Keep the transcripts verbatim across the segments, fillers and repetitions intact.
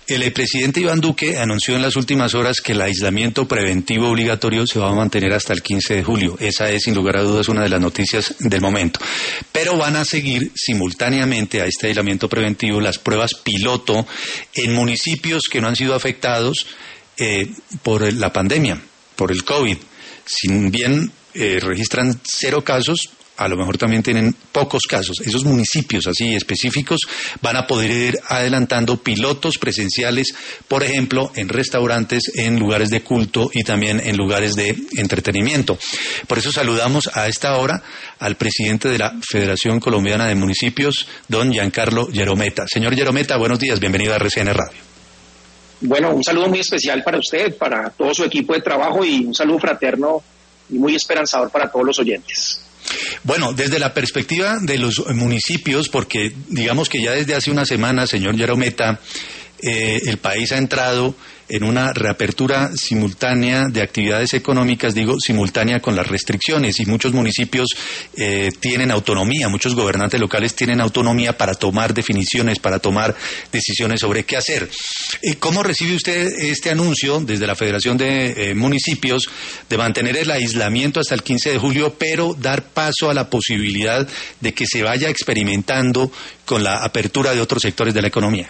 El presidente Iván Duque anunció en las últimas horas que el aislamiento preventivo obligatorio se va a mantener hasta el quince de julio. Esa es, sin lugar a dudas, una de las noticias del momento. Pero van a seguir simultáneamente a este aislamiento preventivo las pruebas piloto en municipios que no han sido afectados eh, por la pandemia, por el COVID. Si bien eh, registran cero casos, a lo mejor también tienen pocos casos. Esos municipios así específicos van a poder ir adelantando pilotos presenciales, por ejemplo, en restaurantes, en lugares de culto y también en lugares de entretenimiento. Por eso saludamos a esta hora al presidente de la Federación Colombiana de Municipios, don Giancarlo Gerometa. Señor Gerometa, buenos días, bienvenido a R C N Radio. Bueno, un saludo muy especial para usted, para todo su equipo de trabajo y un saludo fraterno y muy esperanzador para todos los oyentes. Bueno, desde la perspectiva de los municipios, porque digamos que ya desde hace una semana, señor Gerometa, eh, el país ha entrado en una reapertura simultánea de actividades económicas, digo simultánea con las restricciones, y muchos municipios eh, tienen autonomía, muchos gobernantes locales tienen autonomía para tomar definiciones, para tomar decisiones sobre qué hacer. Eh, ¿Cómo recibe usted este anuncio desde la Federación de eh, Municipios de mantener el aislamiento hasta el quince de julio, pero dar paso a la posibilidad de que se vaya experimentando con la apertura de otros sectores de la economía?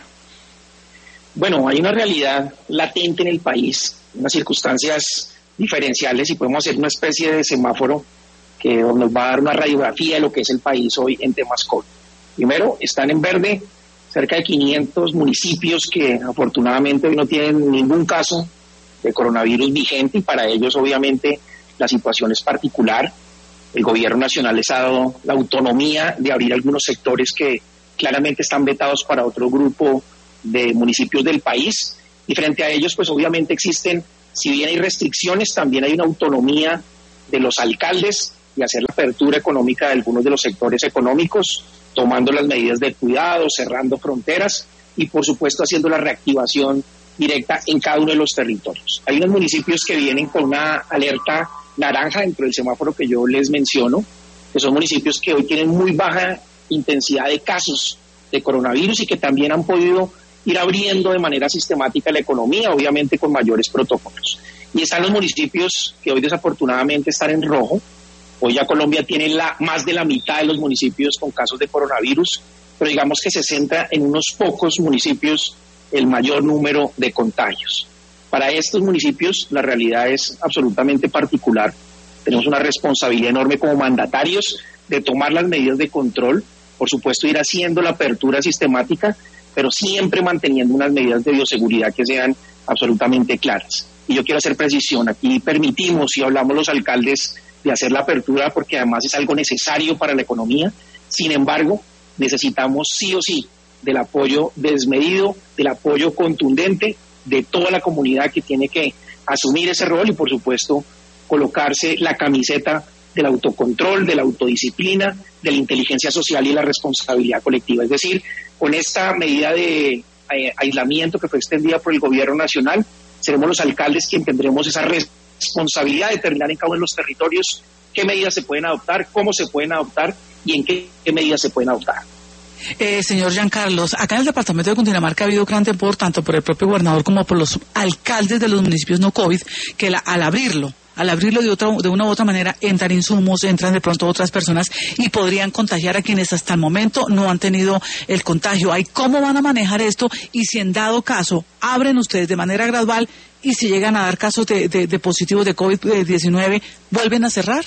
Bueno, hay una realidad latente en el país, unas circunstancias diferenciales y podemos hacer una especie de semáforo que nos va a dar una radiografía de lo que es el país hoy en temas COVID. Primero, están en verde cerca de quinientos municipios que afortunadamente hoy no tienen ningún caso de coronavirus vigente y para ellos obviamente la situación es particular. El gobierno nacional les ha dado la autonomía de abrir algunos sectores que claramente están vetados para otro grupo de municipios del país y frente a ellos pues obviamente existen, si bien hay restricciones, también hay una autonomía de los alcaldes de hacer la apertura económica de algunos de los sectores económicos, tomando las medidas de cuidado, cerrando fronteras y por supuesto haciendo la reactivación directa en cada uno de los territorios. Hay unos municipios que vienen con una alerta naranja dentro del semáforo que yo les menciono, que son municipios que hoy tienen muy baja intensidad de casos de coronavirus y que también han podido ir abriendo de manera sistemática la economía, obviamente con mayores protocolos. Y están los municipios que hoy desafortunadamente están en rojo. Hoy ya Colombia tiene la, más de la mitad de los municipios con casos de coronavirus, pero digamos que se centra en unos pocos municipios el mayor número de contagios. Para estos municipios la realidad es absolutamente particular. Tenemos una responsabilidad enorme como mandatarios de tomar las medidas de control, por supuesto ir haciendo la apertura sistemática, pero siempre manteniendo unas medidas de bioseguridad que sean absolutamente claras. Y yo quiero hacer precisión, aquí permitimos y hablamos los alcaldes de hacer la apertura porque además es algo necesario para la economía. Sin embargo, necesitamos sí o sí del apoyo desmedido, del apoyo contundente de toda la comunidad que tiene que asumir ese rol y por supuesto colocarse la camiseta del autocontrol, de la autodisciplina, de la inteligencia social y la responsabilidad colectiva. Es decir, con esta medida de eh, aislamiento que fue extendida por el gobierno nacional, seremos los alcaldes quienes tendremos esa responsabilidad de determinar en cada uno de los territorios qué medidas se pueden adoptar, cómo se pueden adoptar y en qué, qué medidas se pueden adoptar. Eh, señor Giancarlo, acá en el departamento de Cundinamarca ha habido gran temor tanto por el propio gobernador como por los alcaldes de los municipios no COVID que la, al abrirlo Al abrirlo de otra, de una u otra manera, entran insumos, entran de pronto otras personas y podrían contagiar a quienes hasta el momento no han tenido el contagio. ¿Hay cómo van a manejar esto? Y si en dado caso abren ustedes de manera gradual y si llegan a dar casos de, de, de positivos de COVID diecinueve, ¿vuelven a cerrar?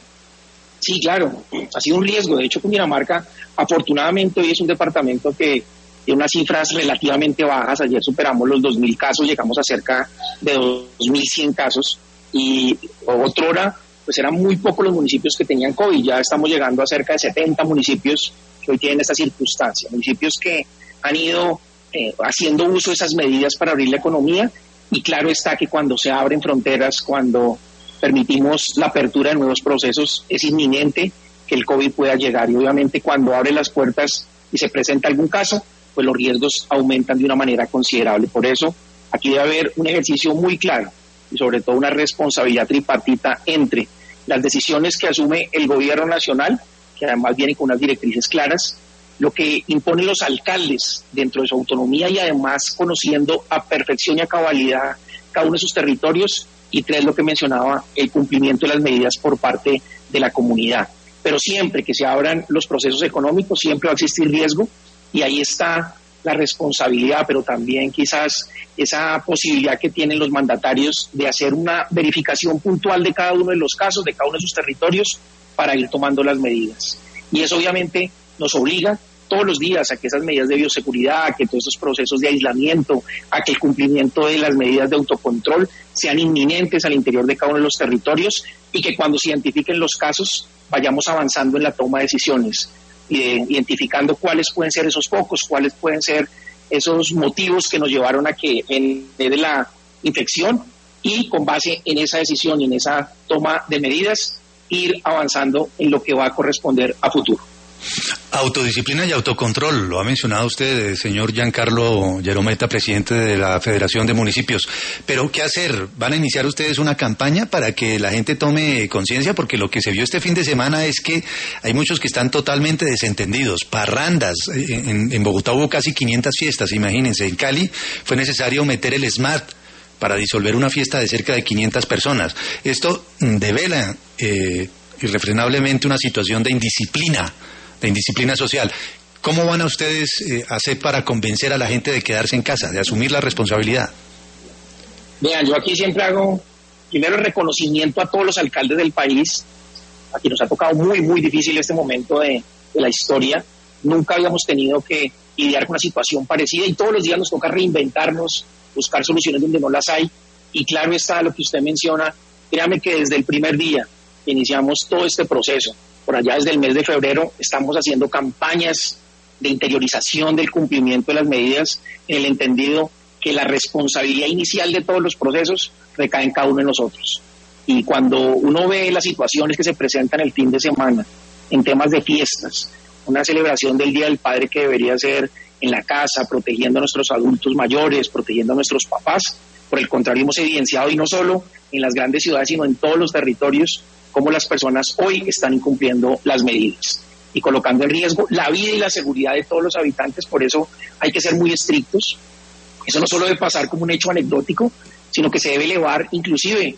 Sí, claro, ha sido un riesgo. De hecho, Cundinamarca, afortunadamente, hoy es un departamento que tiene unas cifras relativamente bajas. Ayer superamos los dos mil casos, llegamos a cerca de dos mil cien casos. Y otrora, pues eran muy pocos los municipios que tenían COVID, ya estamos llegando a cerca de setenta municipios que hoy tienen esta circunstancia, municipios que han ido eh, haciendo uso de esas medidas para abrir la economía y claro está que cuando se abren fronteras, cuando permitimos la apertura de nuevos procesos, es inminente que el COVID pueda llegar y obviamente cuando abre las puertas y se presenta algún caso, pues los riesgos aumentan de una manera considerable. Por eso aquí debe haber un ejercicio muy claro y sobre todo una responsabilidad tripartita entre las decisiones que asume el gobierno nacional, que además vienen con unas directrices claras, lo que imponen los alcaldes dentro de su autonomía y además conociendo a perfección y a cabalidad cada uno de sus territorios, y tres, lo que mencionaba, el cumplimiento de las medidas por parte de la comunidad. Pero siempre que se abran los procesos económicos, siempre va a existir riesgo, y ahí está la responsabilidad, pero también quizás esa posibilidad que tienen los mandatarios de hacer una verificación puntual de cada uno de los casos, de cada uno de sus territorios, para ir tomando las medidas. Y eso obviamente nos obliga todos los días a que esas medidas de bioseguridad, a que todos esos procesos de aislamiento, a que el cumplimiento de las medidas de autocontrol sean inminentes al interior de cada uno de los territorios, y que cuando se identifiquen los casos vayamos avanzando en la toma de decisiones, eh, identificando cuáles pueden ser esos focos, cuáles pueden ser esos motivos que nos llevaron a que en vez de la infección, y con base en esa decisión y en esa toma de medidas ir avanzando en lo que va a corresponder a futuro. Autodisciplina y autocontrol, lo ha mencionado usted, señor Giancarlo Gerometta, presidente de la Federación de Municipios. Pero, ¿qué hacer? ¿Van a iniciar ustedes una campaña para que la gente tome conciencia? Porque lo que se vio este fin de semana es que hay muchos que están totalmente desentendidos. Parrandas, en, en Bogotá hubo casi quinientas fiestas, imagínense. En Cali fue necesario meter el SMAT para disolver una fiesta de cerca de quinientas personas. Esto devela eh, irrefrenablemente una situación de indisciplina, de indisciplina social. ¿Cómo van a ustedes eh, hacer para convencer a la gente de quedarse en casa, de asumir la responsabilidad? Vean, yo aquí siempre hago primero el reconocimiento a todos los alcaldes del país. Aquí nos ha tocado muy, muy difícil este momento de, de la historia. Nunca habíamos tenido que lidiar con una situación parecida, y todos los días nos toca reinventarnos, buscar soluciones donde no las hay. Y claro está lo que usted menciona. Créame que desde el primer día que iniciamos todo este proceso, por allá desde el mes de febrero, estamos haciendo campañas de interiorización del cumplimiento de las medidas, en el entendido que la responsabilidad inicial de todos los procesos recae en cada uno de nosotros. Y cuando uno ve las situaciones que se presentan el fin de semana en temas de fiestas, una celebración del Día del Padre que debería ser en la casa, protegiendo a nuestros adultos mayores, protegiendo a nuestros papás, por el contrario hemos evidenciado, y no solo en las grandes ciudades, sino en todos los territorios, cómo las personas hoy están incumpliendo las medidas y colocando en riesgo la vida y la seguridad de todos los habitantes. Por eso hay que ser muy estrictos. Eso no solo debe pasar como un hecho anecdótico, sino que se debe elevar inclusive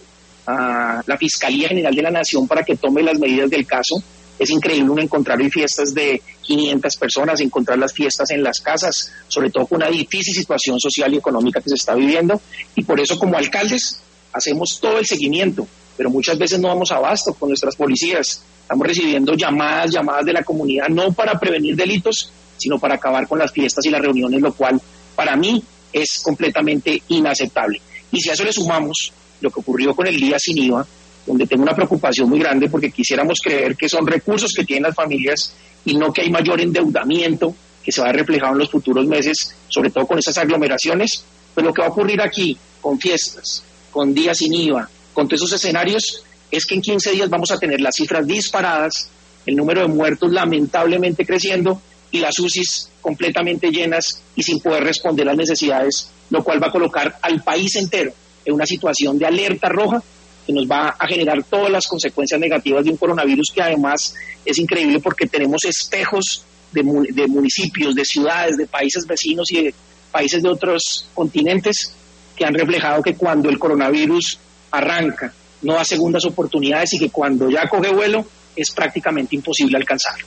a la Fiscalía General de la Nación para que tome las medidas del caso. Es increíble uno encontrar hoy fiestas de quinientas personas, encontrar las fiestas en las casas, sobre todo con una difícil situación social y económica que se está viviendo, y por eso como alcaldes hacemos todo el seguimiento, pero muchas veces no damos abasto con nuestras policías. Estamos recibiendo llamadas, llamadas de la comunidad, no para prevenir delitos, sino para acabar con las fiestas y las reuniones, lo cual para mí es completamente inaceptable. Y si a eso le sumamos lo que ocurrió con el Día Sin I V A, donde tengo una preocupación muy grande porque quisiéramos creer que son recursos que tienen las familias y no que hay mayor endeudamiento que se va a reflejar en los futuros meses, sobre todo con esas aglomeraciones, pues lo que va a ocurrir aquí con fiestas, con días sin I V A, con todos esos escenarios, es que en quince días vamos a tener las cifras disparadas, el número de muertos lamentablemente creciendo y las U C Is completamente llenas y sin poder responder a las necesidades, lo cual va a colocar al país entero en una situación de alerta roja que nos va a generar todas las consecuencias negativas de un coronavirus que además es increíble porque tenemos espejos de, de municipios, de ciudades, de países vecinos y de países de otros continentes que han reflejado que cuando el coronavirus arranca no da segundas oportunidades y que cuando ya coge vuelo es prácticamente imposible alcanzarlo.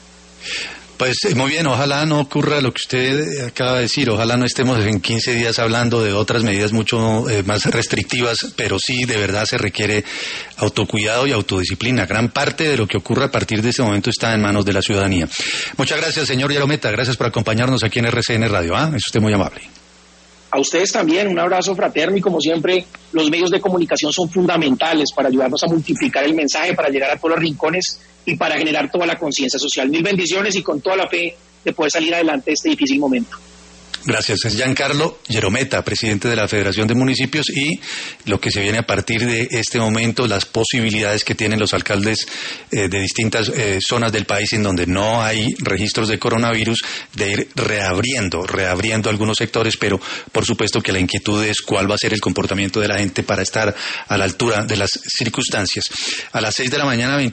Pues muy bien, ojalá no ocurra lo que usted acaba de decir, ojalá no estemos en quince días hablando de otras medidas mucho eh, más restrictivas, pero sí de verdad se requiere autocuidado y autodisciplina. Gran parte de lo que ocurre a partir de ese momento está en manos de la ciudadanía. Muchas gracias, señor Gerometta, gracias por acompañarnos aquí en R C N Radio. ¿Ah? Es usted muy amable. A ustedes también, un abrazo fraterno, y como siempre, los medios de comunicación son fundamentales para ayudarnos a multiplicar el mensaje, para llegar a todos los rincones y para generar toda la conciencia social. Mil bendiciones y con toda la fe de poder salir adelante de este difícil momento. Gracias. Es Giancarlo Gerometta, presidente de la Federación de Municipios, y lo que se viene a partir de este momento, las posibilidades que tienen los alcaldes eh, de distintas eh, zonas del país en donde no hay registros de coronavirus, de ir reabriendo, reabriendo algunos sectores, pero por supuesto que la inquietud es cuál va a ser el comportamiento de la gente para estar a la altura de las circunstancias. A las seis de la mañana,